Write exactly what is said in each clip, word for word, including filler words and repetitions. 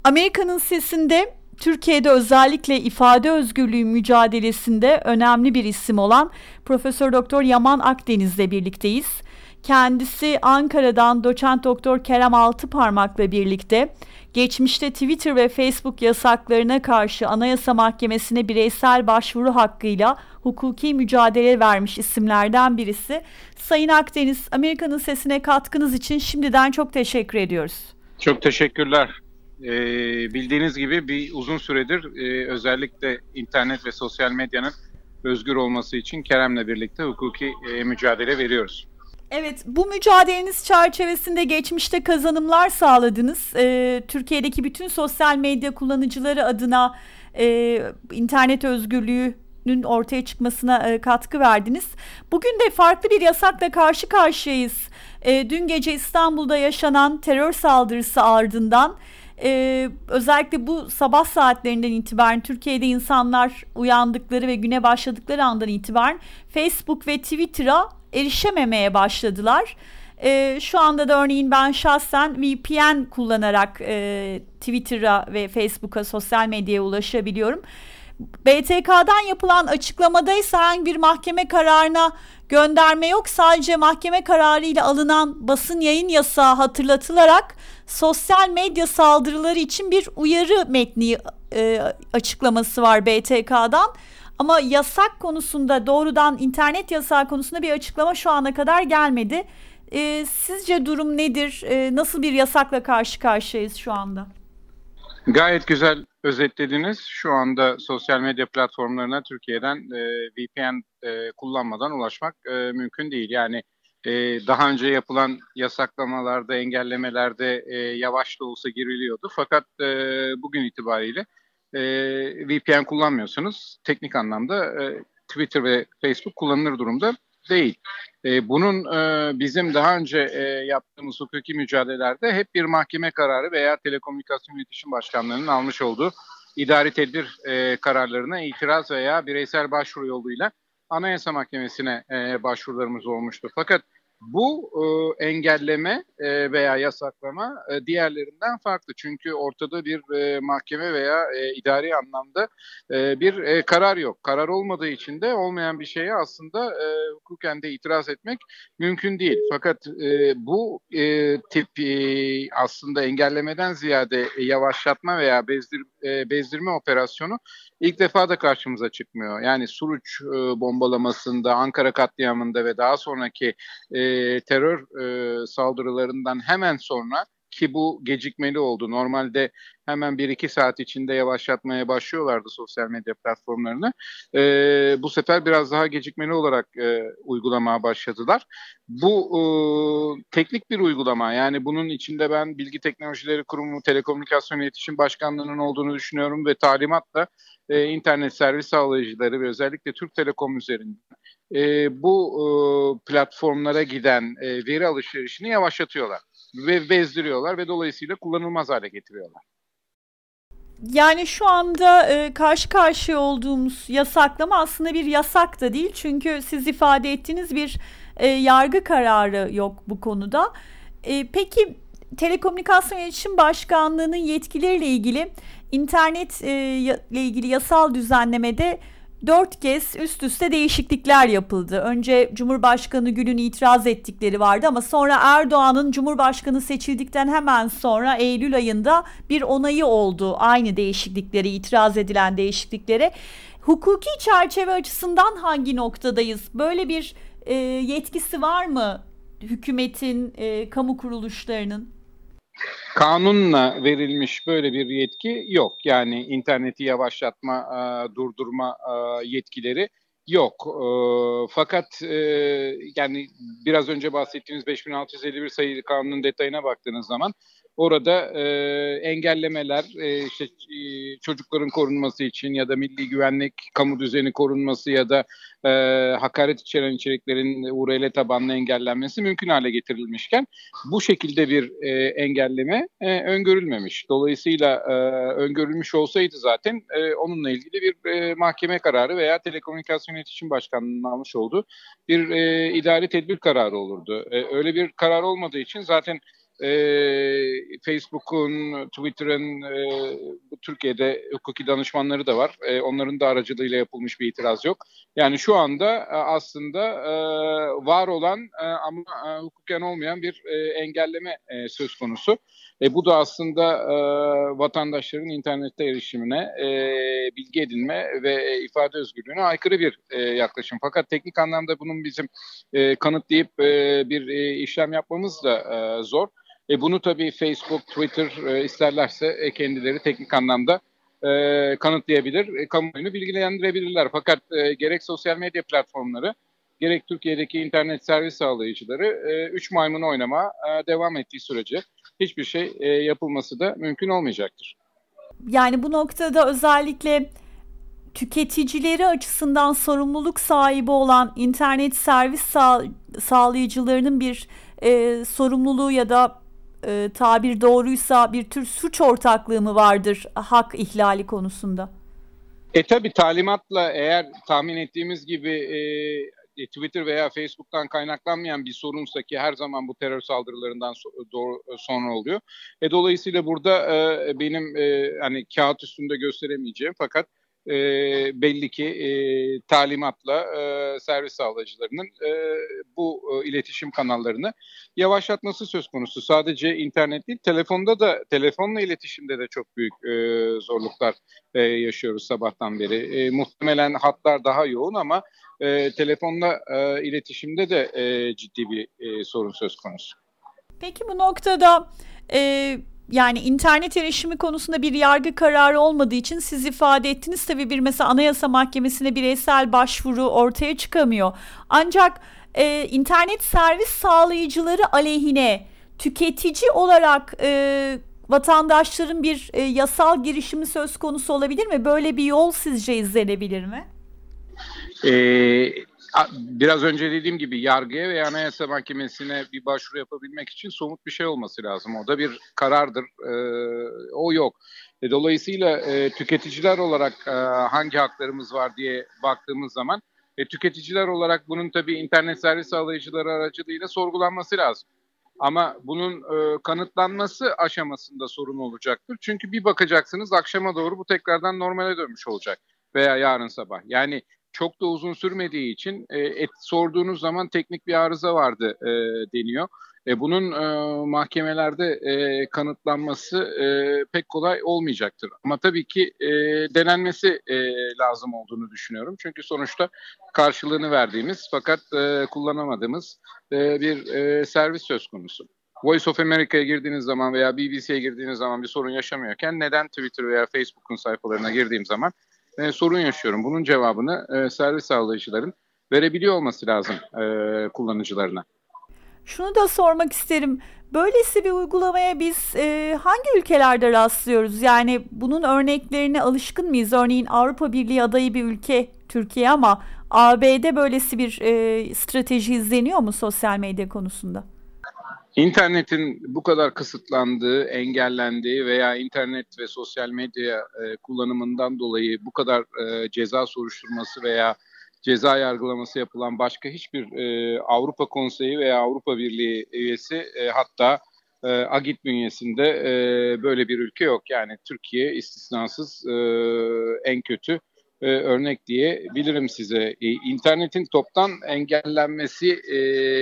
Amerika'nın Sesi'nde Türkiye'de özellikle ifade özgürlüğü mücadelesinde önemli bir isim olan Profesör Doktor Yaman Akdeniz'le birlikteyiz. Kendisi Ankara'dan Doçent Doktor Kerem Altıparmak'la birlikte geçmişte Twitter ve Facebook yasaklarına karşı Anayasa Mahkemesi'ne bireysel başvuru hakkıyla hukuki mücadele vermiş isimlerden birisi. Sayın Akdeniz, Amerika'nın Sesi'ne katkınız için şimdiden çok teşekkür ediyoruz. Çok teşekkürler. Ee, bildiğiniz gibi bir uzun süredir e, özellikle internet ve sosyal medyanın özgür olması için Kerem'le birlikte hukuki e, mücadele veriyoruz. Evet, bu mücadeleniz çerçevesinde geçmişte kazanımlar sağladınız. Ee, Türkiye'deki bütün sosyal medya kullanıcıları adına e, internet özgürlüğünün ortaya çıkmasına e, katkı verdiniz. Bugün de farklı bir yasakla karşı karşıyayız. E, dün gece İstanbul'da yaşanan terör saldırısı ardından e, özellikle bu sabah saatlerinden itibaren Türkiye'de insanlar uyandıkları ve güne başladıkları andan itibaren Facebook ve Twitter'a erişememeye başladılar. Ee, şu anda da örneğin ben şahsen V P N kullanarak e, Twitter'a ve Facebook'a, sosyal medyaya ulaşabiliyorum. B T K'dan yapılan açıklamada ise herhangi bir mahkeme kararına gönderme yok. Sadece mahkeme kararıyla alınan basın yayın yasağı hatırlatılarak sosyal medya saldırıları için bir uyarı metni e, açıklaması var B T K'dan. Ama yasak konusunda, doğrudan internet yasağı konusunda bir açıklama şu ana kadar gelmedi. Ee, sizce durum nedir? Ee, nasıl bir yasakla karşı karşıyayız şu anda? Gayet güzel özetlediniz. Şu anda sosyal medya platformlarına Türkiye'den e, V P N e, kullanmadan ulaşmak e, mümkün değil. Yani e, daha önce yapılan yasaklamalarda, engellemelerde e, yavaş da olsa giriliyordu. Fakat e, bugün itibariyle e, V P N kullanmıyorsanız teknik anlamda e, Twitter ve Facebook kullanılır durumda değil. E, bunun e, bizim daha önce e, yaptığımız hukuki mücadelelerde hep bir mahkeme kararı veya Telekomünikasyon İletişim Başkanlığı'nın almış olduğu idari tedbir e, kararlarına itiraz veya bireysel başvuru yoluyla Anayasa Mahkemesi'ne e, başvurularımız olmuştu. Fakat bu e, engelleme e, veya yasaklama e, diğerlerinden farklı. Çünkü ortada bir e, mahkeme veya e, idari anlamda e, bir e, karar yok. Karar olmadığı için de olmayan bir şeye aslında e, hukuken de itiraz etmek mümkün değil. Fakat e, bu e, tip e, aslında engellemeden ziyade e, yavaşlatma veya bezdir, e, bezdirme operasyonu ilk defa da karşımıza çıkmıyor. Yani Suruç e, bombalamasında, Ankara katliamında ve daha sonraki e, terör e, saldırılarından hemen sonra, ki bu gecikmeli oldu. Normalde hemen bir iki saat içinde yavaşlatmaya başlıyorlardı sosyal medya platformlarını. E, bu sefer biraz daha gecikmeli olarak e, uygulamaya başladılar. Bu e, teknik bir uygulama. Yani bunun içinde ben Bilgi Teknolojileri Kurumu, Telekomünikasyon İletişim Başkanlığı'nın olduğunu düşünüyorum ve talimatla e, internet servis sağlayıcıları ve özellikle Türk Telekom üzerinden e, bu e, platformlara giden e, veri alışverişini yavaşlatıyorlar ve bezdiriyorlar ve dolayısıyla kullanılmaz hale getiriyorlar. Yani şu anda e, karşı karşıya olduğumuz yasaklama aslında bir yasak da değil. Çünkü siz ifade ettiğiniz bir e, yargı kararı yok bu konuda. E, peki Telekomünikasyon İletişim Başkanlığı'nın yetkileriyle ilgili internet e, ile ilgili yasal düzenlemede dört kez üst üste değişiklikler yapıldı. Önce Cumhurbaşkanı Gül'ün itiraz ettikleri vardı ama sonra Erdoğan'ın Cumhurbaşkanı seçildikten hemen sonra Eylül ayında bir onayı oldu aynı değişiklikleri, itiraz edilen değişikliklere. Hukuki çerçeve açısından hangi noktadayız? Böyle bir e, yetkisi var mı hükümetin, e, kamu kuruluşlarının? Kanunla verilmiş böyle bir yetki yok. Yani interneti yavaşlatma, e, durdurma e, yetkileri yok. E, fakat e, yani biraz önce bahsettiğiniz beş bin altı yüz elli bir sayılı kanunun detayına baktığınız zaman orada e, engellemeler, e, işte, e, çocukların korunması için ya da milli güvenlik, kamu düzeni korunması ya da e, hakaret içeren içeriklerin U R L tabanlı engellenmesi mümkün hale getirilmişken bu şekilde bir e, engelleme e, öngörülmemiş. Dolayısıyla e, öngörülmüş olsaydı zaten e, onunla ilgili bir e, mahkeme kararı veya Telekomünikasyon İletişim Başkanlığı'nın almış olduğu bir e, idari tedbir kararı olurdu. E, öyle bir karar olmadığı için zaten e, Facebook'un, Twitter'ın, e, bu Türkiye'de hukuki danışmanları da var. E, onların da aracılığıyla yapılmış bir itiraz yok. Yani şu anda e, aslında e, var olan e, ama e, hukuken olmayan bir e, engelleme e, söz konusu. E, bu da aslında e, vatandaşların internette erişimine, e, bilgi edinme ve e, ifade özgürlüğüne aykırı bir e, yaklaşım. Fakat teknik anlamda bunun bizim e, kanıtlayıp e, bir e, işlem yapmamız da e, zor. E, bunu tabii Facebook, Twitter e, isterlerse e, kendileri teknik anlamda e, kanıtlayabilir, e, kamuoyunu bilgilendirebilirler. Fakat e, gerek sosyal medya platformları, gerek Türkiye'deki internet servis sağlayıcıları e, üç maymun oynama e, devam ettiği sürece hiçbir şey e, yapılması da mümkün olmayacaktır. Yani bu noktada özellikle tüketicileri açısından sorumluluk sahibi olan internet servis sağ, sağlayıcılarının bir e, sorumluluğu ya da e, tabir doğruysa bir tür suç ortaklığı mı vardır hak ihlali konusunda? E tabi talimatla eğer tahmin ettiğimiz gibi e, Twitter veya Facebook'tan kaynaklanmayan bir sorunsa ki her zaman bu terör saldırılarından so- doğru, sonra oluyor. E, dolayısıyla burada e, benim e, hani kağıt üstünde gösteremeyeceğim fakat e, belli ki e, talimatla e, servis sağlayıcılarının e, bu e, iletişim kanallarını yavaşlatması söz konusu. Sadece internet değil, telefonda da telefonla iletişimde de çok büyük e, zorluklar e, yaşıyoruz sabahtan beri. E, muhtemelen hatlar daha yoğun ama e, telefonla e, iletişimde de e, ciddi bir e, sorun söz konusu. Peki bu noktada e, yani internet erişimi konusunda bir yargı kararı olmadığı için siz ifade ettiniz. Tabii bir mesela Anayasa Mahkemesi'ne bireysel başvuru ortaya çıkamıyor. Ancak e, internet servis sağlayıcıları aleyhine tüketici olarak e, vatandaşların bir e, yasal girişimi söz konusu olabilir mi? Böyle bir yol sizce izlenebilir mi? Ee, Biraz önce dediğim gibi yargıya veya Anayasa Mahkemesi'ne bir başvuru yapabilmek için somut bir şey olması lazım. O da bir karardır. Ee, o yok. E, dolayısıyla e, tüketiciler olarak e, hangi haklarımız var diye baktığımız zaman e, tüketiciler olarak bunun tabii internet servis sağlayıcıları aracılığıyla sorgulanması lazım. Ama bunun e, kanıtlanması aşamasında sorun olacaktır. Çünkü bir bakacaksınız akşama doğru bu tekrardan normale dönmüş olacak veya yarın sabah. Yani çok da uzun sürmediği için e, et, sorduğunuz zaman teknik bir arıza vardı e, deniyor. E, bunun e, mahkemelerde e, kanıtlanması e, pek kolay olmayacaktır. Ama tabii ki e, denenmesi e, lazım olduğunu düşünüyorum. Çünkü sonuçta karşılığını verdiğimiz fakat e, kullanamadığımız e, bir e, servis söz konusu. Voice of America'ya girdiğiniz zaman veya B B C'ye girdiğiniz zaman bir sorun yaşamıyorken neden Twitter veya Facebook'un sayfalarına girdiğim zaman e, sorun yaşıyorum? Bunun cevabını e, servis sağlayıcıların verebiliyor olması lazım e, kullanıcılarına. Şunu da sormak isterim. Böylesi bir uygulamaya biz e, hangi ülkelerde rastlıyoruz? Yani bunun örneklerine alışkın mıyız? Örneğin Avrupa Birliği adayı bir ülke Türkiye ama A B'de böylesi bir e, strateji izleniyor mu sosyal medya konusunda? İnternetin bu kadar kısıtlandığı, engellendiği veya internet ve sosyal medya e, kullanımından dolayı bu kadar e, ceza soruşturması veya ceza yargılaması yapılan başka hiçbir e, Avrupa Konseyi veya Avrupa Birliği üyesi e, hatta e, AGİT bünyesinde e, böyle bir ülke yok. Yani Türkiye istisnasız e, en kötü e, örnek diyebilirim size. E, internetin toptan engellenmesi e,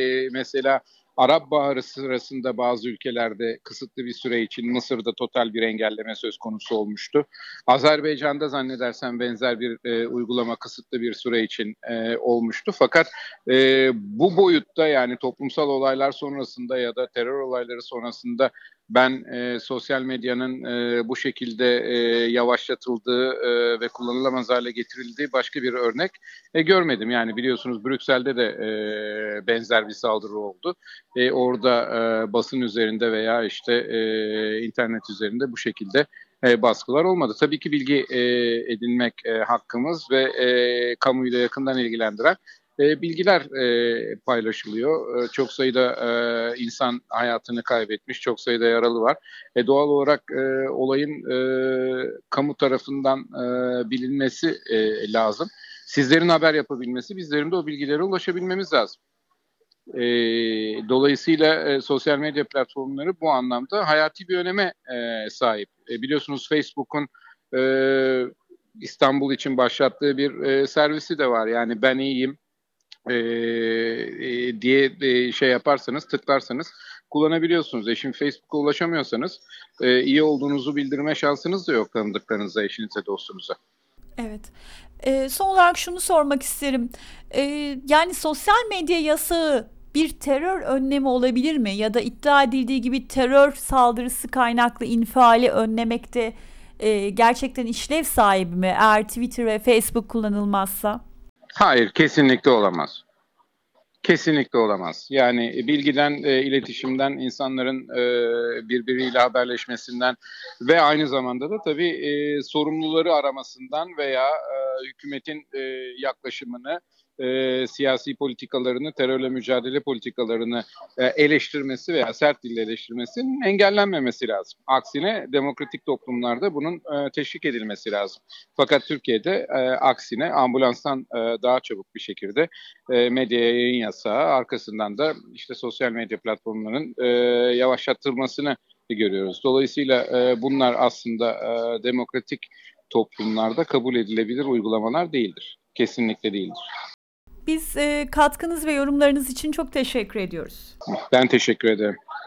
mesela Arap Baharı sırasında bazı ülkelerde kısıtlı bir süre için Mısır'da total bir engelleme söz konusu olmuştu. Azerbaycan'da zannedersem benzer bir e, uygulama kısıtlı bir süre için e, olmuştu. Fakat e, bu boyutta yani toplumsal olaylar sonrasında ya da terör olayları sonrasında ben e, sosyal medyanın e, bu şekilde e, yavaşlatıldığı e, ve kullanılamaz hale getirildiği başka bir örnek e, görmedim. Yani biliyorsunuz Brüksel'de de e, benzer bir saldırı oldu. E, orada e, basın üzerinde veya işte e, internet üzerinde bu şekilde e, baskılar olmadı. Tabii ki bilgi e, edinmek e, hakkımız ve e, kamuyu da yakından ilgilendiren e, bilgiler e, paylaşılıyor. E, çok sayıda e, insan hayatını kaybetmiş, çok sayıda yaralı var. E, doğal olarak e, olayın e, kamu tarafından e, bilinmesi e, lazım. Sizlerin haber yapabilmesi, bizlerin de o bilgilere ulaşabilmemiz lazım. E, dolayısıyla e, sosyal medya platformları bu anlamda hayati bir öneme e, sahip. E, biliyorsunuz Facebook'un e, İstanbul için başlattığı bir e, servisi de var. Yani ben iyiyim e, e, diye e, şey yaparsanız, tıklarsanız kullanabiliyorsunuz. E şimdi Facebook'a ulaşamıyorsanız e, iyi olduğunuzu bildirme şansınız da yok tanıdıklarınıza, eşinize, dostunuza. Evet. Ee, son olarak şunu sormak isterim. Ee, yani sosyal medya yasağı bir terör önlemi olabilir mi? Ya da iddia edildiği gibi terör saldırısı kaynaklı infiali önlemekte e, gerçekten işlev sahibi mi? Eğer Twitter ve Facebook kullanılmazsa? Hayır, kesinlikle olamaz. Kesinlikle olamaz. Yani e, bilgiden, e, iletişimden, insanların e, birbiriyle haberleşmesinden ve aynı zamanda da tabii e, sorumluları aramasından veya e, hükümetin e, yaklaşımını, e, siyasi politikalarını, terörle mücadele politikalarını e, eleştirmesi veya sert dille eleştirmesinin engellenmemesi lazım. Aksine demokratik toplumlarda bunun e, teşvik edilmesi lazım. Fakat Türkiye'de e, aksine ambulanstan e, daha çabuk bir şekilde e, medyaya yayın yasağı, arkasından da işte sosyal medya platformlarının e, yavaşlatılmasını görüyoruz. Dolayısıyla e, bunlar aslında e, demokratik toplumlarda kabul edilebilir uygulamalar değildir. Kesinlikle değildir. Biz e, katkınız ve yorumlarınız için çok teşekkür ediyoruz. Ben teşekkür ederim.